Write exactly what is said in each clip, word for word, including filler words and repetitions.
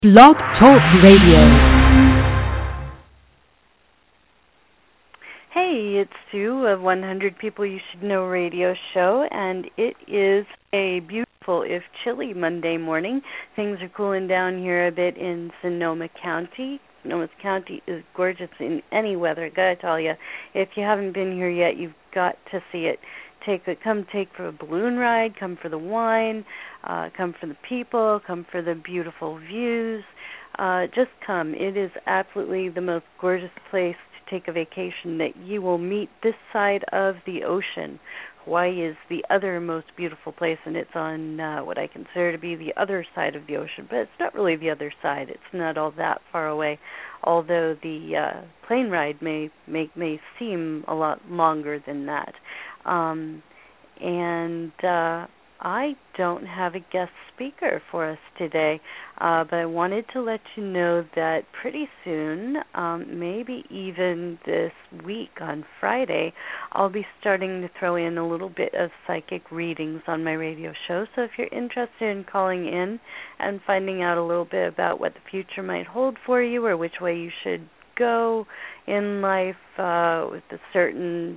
Blog Talk Radio. Hey, it's Sue of one hundred People You Should Know radio show, and it is a beautiful, if chilly, Monday morning. Things are cooling down here a bit in Sonoma County. Sonoma County is gorgeous in any weather, gotta tell you. If you haven't been here yet, you've got to see it. Take a, come take for a balloon ride, come for the wine, uh, come for the people, come for the beautiful views. Uh, just come. It is absolutely the most gorgeous place to take a vacation that you will meet this side of the ocean. Hawaii is the other most beautiful place, and it's on uh, what I consider to be the other side of the ocean, but it's not really the other side. It's not all that far away, although the uh, plane ride may, may may seem a lot longer than that. Um, and uh, I don't have a guest speaker for us today, uh, but I wanted to let you know that pretty soon, um, maybe even this week on Friday, I'll be starting to throw in a little bit of psychic readings on my radio show. So if you're interested in calling in and finding out a little bit about what the future might hold for you or which way you should go in life uh, with a certain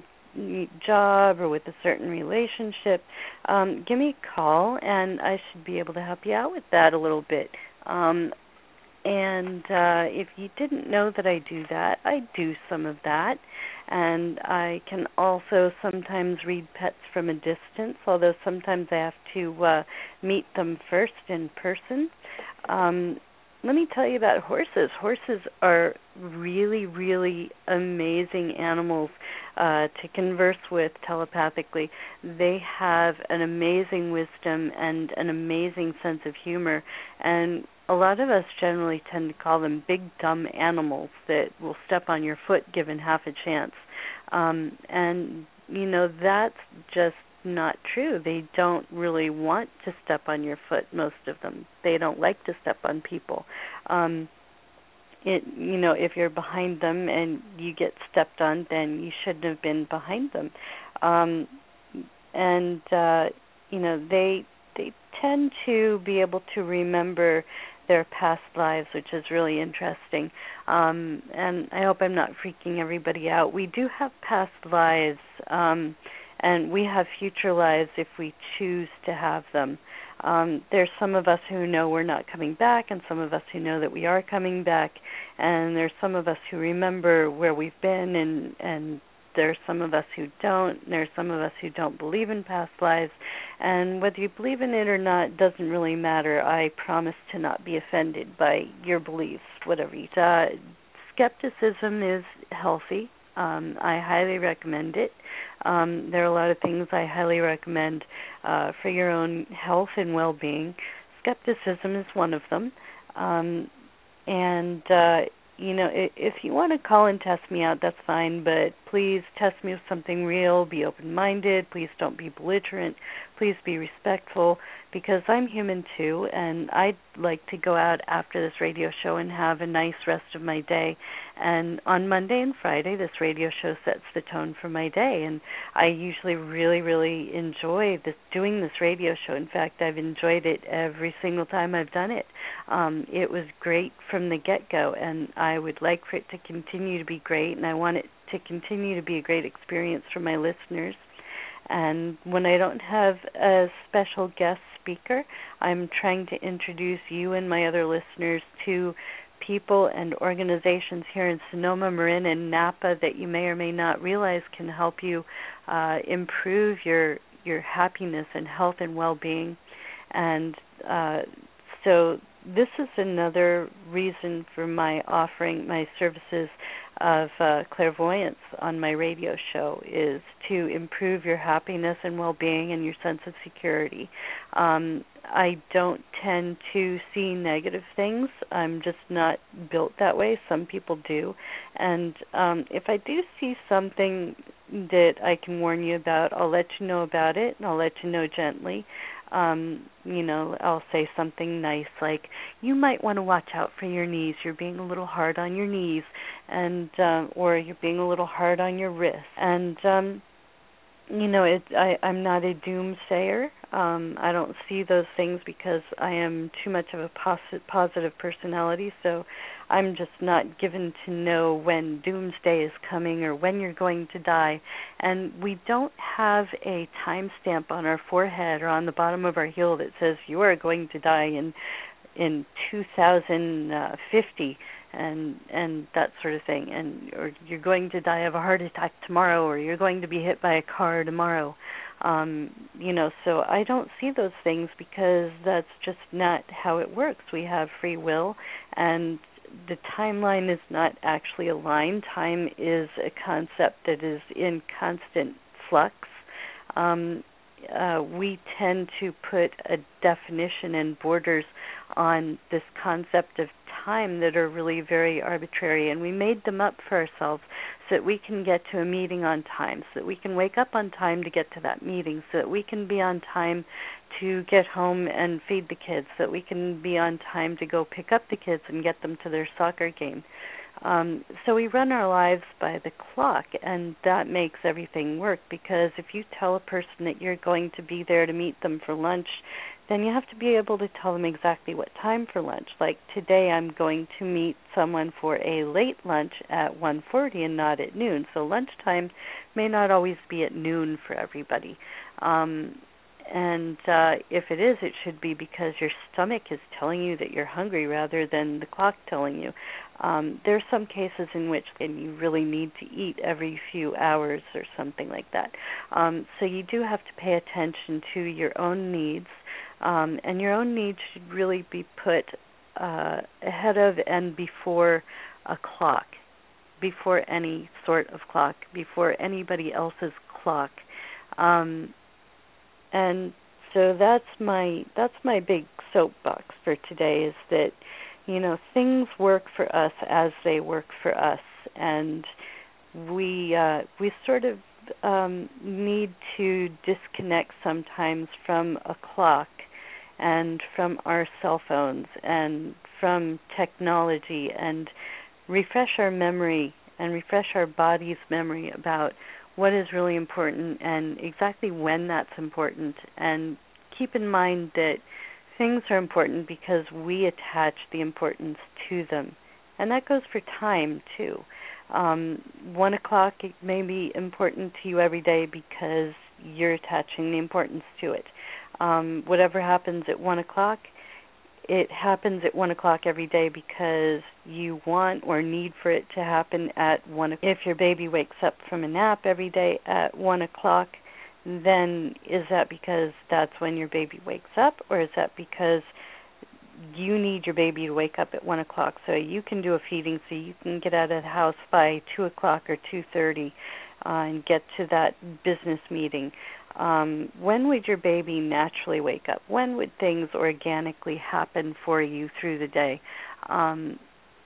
job or with a certain relationship, um, give me a call and I should be able to help you out with that a little bit. Um, and uh, if you didn't know that I do that, I do some of that. And I can also sometimes read pets from a distance, although sometimes I have to uh, meet them first in person. Um, Let me tell you about horses. Horses are really, really amazing animals uh, to converse with telepathically. They have an amazing wisdom and an amazing sense of humor, and a lot of us generally tend to call them big, dumb animals that will step on your foot given half a chance. Um, and, you know, that's just not true. They don't really want to step on your foot, most of them. They don't like to step on people. Um, it, you know, if you're behind them and you get stepped on, then you shouldn't have been behind them. Um, and, uh, you know, they they tend to be able to remember their past lives, which is really interesting. Um, and I hope I'm not freaking everybody out. We do have past lives, um, and we have future lives if we choose to have them. Um, there's some of us who know we're not coming back, and some of us who know that we are coming back, and there's some of us who remember where we've been, and, and there's some of us who don't. There's some of us who don't believe in past lives, and whether you believe in it or not doesn't really matter. I promise to not be offended by your beliefs, whatever you uh, skepticism is healthy. Um, I highly recommend it. Um, there are a lot of things I highly recommend uh, for your own health and well-being. Skepticism is one of them. Um, and, uh, you know, if, if you want to call and test me out, that's fine, but please test me with something real. Be open-minded. Please don't be belligerent. Please be respectful, because I'm human too, and I'd like to go out after this radio show and have a nice rest of my day. And on Monday and Friday, this radio show sets the tone for my day, and I usually really, really enjoy this, doing this radio show. In fact, I've enjoyed it every single time I've done it. Um, it was great from the get-go, and I would like for it to continue to be great, and I want it to continue to be a great experience for my listeners. And when I don't have a special guest speaker, I'm trying to introduce you and my other listeners to people and organizations here in Sonoma, Marin, and Napa that you may or may not realize can help you uh, improve your your happiness and health and well-being. And uh, so this is another reason for my offering my services of uh, clairvoyance on my radio show, is to improve your happiness and well-being and your sense of security. Um, I don't tend to see negative things. I'm just not built that way. Some people do. And um, if I do see something that I can warn you about, I'll let you know about it, and I'll let you know gently. Um, you know, I'll say something nice like, you might want to watch out for your knees. You're being a little hard on your knees, and uh, or you're being a little hard on your wrists. And, um, you know, it, I, I'm not a doomsayer. Um, I don't see those things because I am too much of a posi- positive personality, so I'm just not given to know when doomsday is coming or when you're going to die. And we don't have a timestamp on our forehead or on the bottom of our heel that says you are going to die in in two thousand fifty and and that sort of thing, and or you're going to die of a heart attack tomorrow, or you're going to be hit by a car tomorrow. Um, you know, so I don't see those things because that's just not how it works. We have free will, and the timeline is not actually aligned. Time is a concept that is in constant flux. Um, uh, we tend to put a definition and borders on this concept of time that are really very arbitrary, and we made them up for ourselves so that we can get to a meeting on time, so that we can wake up on time to get to that meeting, so that we can be on time to get home and feed the kids, so that we can be on time to go pick up the kids and get them to their soccer game. Um, so we run our lives by the clock, and that makes everything work, because if you tell a person that you're going to be there to meet them for lunch, then you have to be able to tell them exactly what time for lunch. Like today I'm going to meet someone for a late lunch at one forty and not at noon. So lunchtime may not always be at noon for everybody. Um, and uh, if it is, it should be because your stomach is telling you that you're hungry rather than the clock telling you. Um, there are some cases in which and you really need to eat every few hours or something like that. Um, so you do have to pay attention to your own needs. Um, and your own needs should really be put uh, ahead of and before a clock, before any sort of clock, before anybody else's clock. Um, and so that's my that's my big soapbox for today, is that, you know, things work for us as they work for us, and we uh, we sort of um, need to disconnect sometimes from a clock and from our cell phones and from technology, and refresh our memory and refresh our body's memory about what is really important and exactly when that's important. And keep in mind that things are important because we attach the importance to them. And that goes for time, too. Um, one o'clock may be important to you every day because you're attaching the importance to it. Um, whatever happens at one o'clock, it happens at one o'clock every day because you want or need for it to happen at one. If your baby wakes up from a nap every day at one o'clock, then is that because that's when your baby wakes up, or is that because you need your baby to wake up at one o'clock so you can do a feeding, so you can get out of the house by two o'clock or two thirty uh, and get to that business meeting? Um, when would your baby naturally wake up? When would things organically happen for you through the day? Um,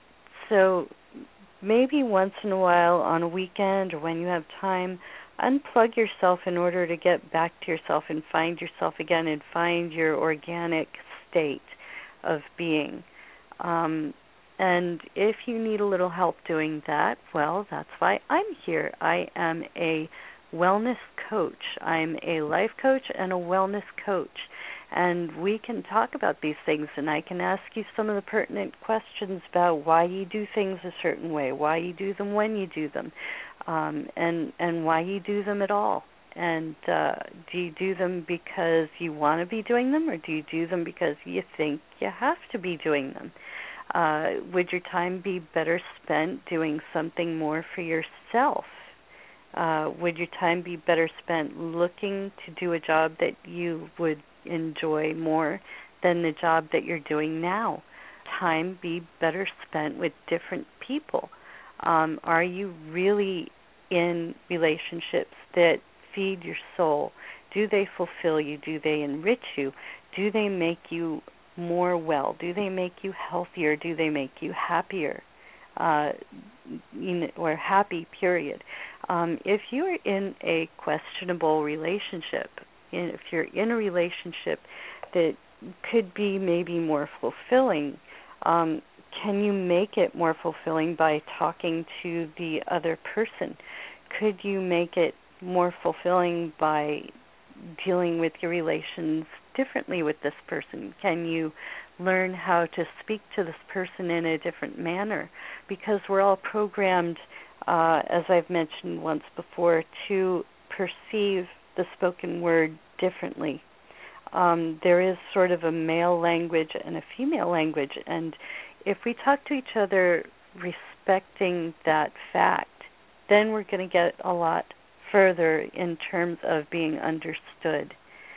so maybe once in a while on a weekend or when you have time, unplug yourself in order to get back to yourself and find yourself again and find your organic state of being. Um, and if you need a little help doing that, well, that's why I'm here. I am a wellness coach. I'm a life coach and a wellness coach. And we can talk about these things, and I can ask you some of the pertinent questions about why you do things a certain way, why you do them when you do them, um, and, and why you do them at all. And uh, do you do them because you want to be doing them, or do you do them because you think you have to be doing them? Uh, would your time be better spent doing something more for yourself? Uh, would your time be better spent looking to do a job that you would enjoy more than the job that you're doing now? Time be better spent with different people? Um, are you really in relationships that feed your soul? Do they fulfill you? Do they enrich you? Do they make you more well? Do they make you healthier? Do they make you happier? Uh, or happy, period. Um, if you are in a questionable relationship, if you're in a relationship that could be maybe more fulfilling, um, can you make it more fulfilling by talking to the other person? Could you make it more fulfilling by dealing with your relations differently with this person? Can you learn how to speak to this person in a different manner? Because we're all programmed, uh, as I've mentioned once before, to perceive the spoken word differently. Um, there is sort of a male language and a female language, and if we talk to each other respecting that fact, then we're going to get a lot further in terms of being understood.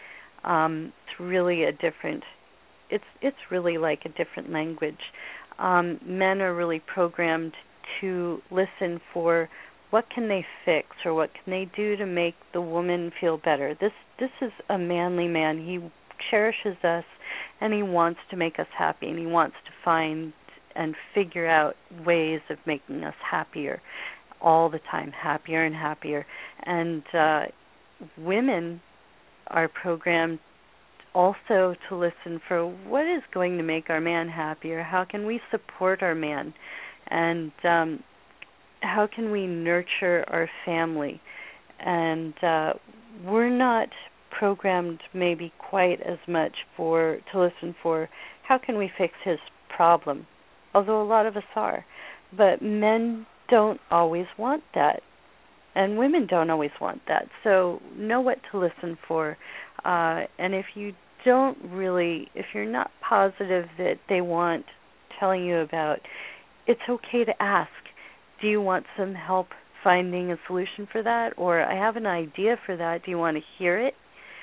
Um, it's really a different, it's it's really like a different language. Um, men are really programmed to listen for what can they fix or what can they do to make the woman feel better. This this is a manly man. He cherishes us and he wants to make us happy, and he wants to find and figure out ways of making us happier all the time, happier and happier. And uh, women are programmed also to listen for what is going to make our man happier, how can we support our man, and um, how can we nurture our family. And uh, we're not programmed maybe quite as much for to listen for how can we fix his problem, although a lot of us are. But men don't always want that, and women don't always want that. So know what to listen for. Uh, and if you don't really, if you're not positive that they want telling you about, it's okay to ask. Do you want some help finding a solution for that? Or I have an idea for that. Do you want to hear it?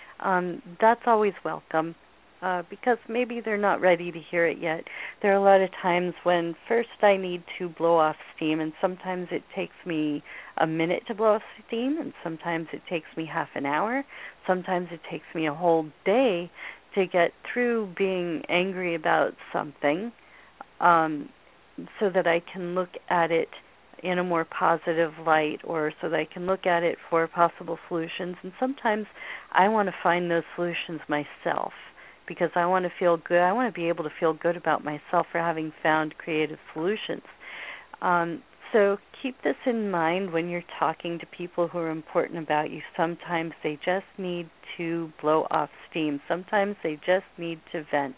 Um, that's always welcome. Uh, because maybe they're not ready to hear it yet. There are a lot of times when first I need to blow off steam, and sometimes it takes me a minute to blow off steam, and sometimes it takes me half an hour. Sometimes it takes me a whole day to get through being angry about something, um, so that I can look at it in a more positive light, or so that I can look at it for possible solutions. And sometimes I want to find those solutions myself, because I want to feel good. I want to be able to feel good about myself for having found creative solutions. Um, so keep this in mind when you're talking to people who are important about you. Sometimes they just need to blow off steam. Sometimes they just need to vent.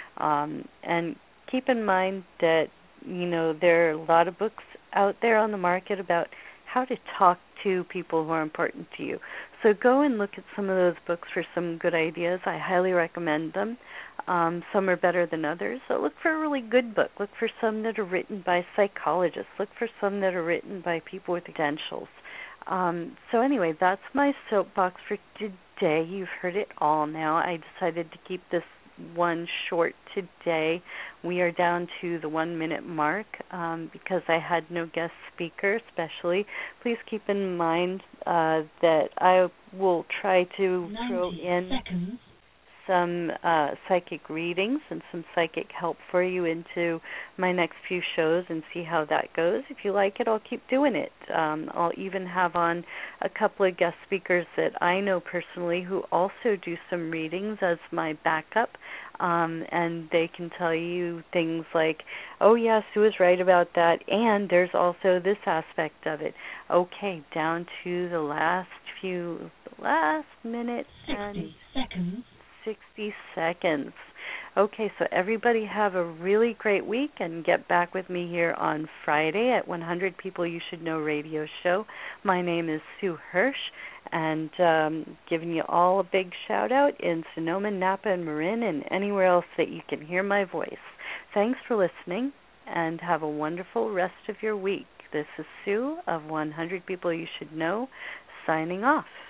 Um, and keep in mind that, you know, there are a lot of books out there on the market about how to talk to people who are important to you. So go and look at some of those books for some good ideas. I highly recommend them. Um, some are better than others. So look for a really good book. Look for some that are written by psychologists. Look for some that are written by people with credentials. Um, so anyway, that's my soapbox for today. You've heard it all now. I decided to keep this one short today. We are down to the one minute mark um, because I had no guest speaker especially. Please keep in mind uh, that I will try to throw in seconds. some uh, psychic readings and some psychic help for you into my next few shows and see how that goes. If you like it, I'll keep doing it. Um, I'll even have on a couple of guest speakers that I know personally who also do some readings as my backup, um, and they can tell you things like, oh, yeah, Sue is right about that, and there's also this aspect of it. Okay, down to the last few, the last minute sixty seconds. sixty seconds. Okay, so everybody have a really great week, and get back with me here on Friday at one hundred People You Should Know radio show. My name is Sue Hirsch, and um, giving you all a big shout out in Sonoma, Napa, and Marin, and anywhere else that you can hear my voice. Thanks for listening, and have a wonderful rest of your week. This is Sue of one hundred People You Should Know, signing off.